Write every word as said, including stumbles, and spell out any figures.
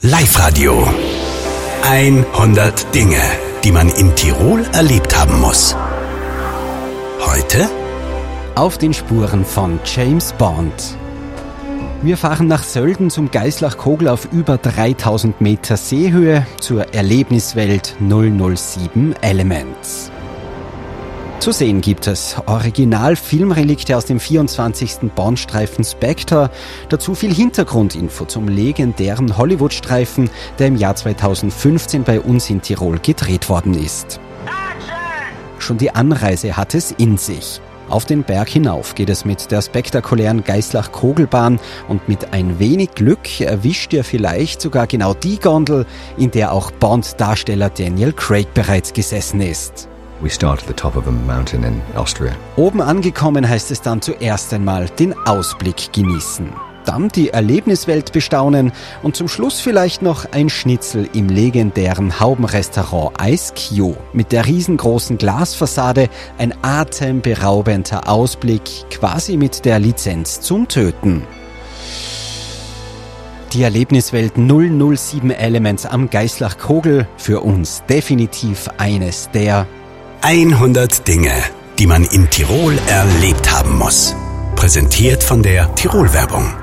Live-Radio. hundert Dinge, die man in Tirol erlebt haben muss. Heute auf den Spuren von James Bond. Wir fahren nach Sölden zum Geislach-Kogel auf über dreitausend Meter Seehöhe zur Erlebniswelt null null sieben Elements. Zu sehen gibt es Original-Filmrelikte aus dem vierundzwanzigsten Bond-Streifen Spectre, dazu viel Hintergrundinfo zum legendären Hollywood-Streifen, der im Jahr zweitausendfünfzehn bei uns in Tirol gedreht worden ist. Schon die Anreise hat es in sich. Auf den Berg hinauf geht es mit der spektakulären Geislach-Kogelbahn und mit ein wenig Glück erwischt ihr vielleicht sogar genau die Gondel, in der auch Bond-Darsteller Daniel Craig bereits gesessen ist. We start at the top of a mountain in Austria. Oben angekommen heißt es dann zuerst einmal den Ausblick genießen. Dann die Erlebniswelt bestaunen und zum Schluss vielleicht noch ein Schnitzel im legendären Haubenrestaurant Ice Q. Mit der riesengroßen Glasfassade ein atemberaubender Ausblick, quasi mit der Lizenz zum Töten. Die Erlebniswelt null null sieben Elements am Geislach-Kogel, für uns definitiv eines der hundert Dinge, die man in Tirol erlebt haben muss. Präsentiert von der Tirol-Werbung.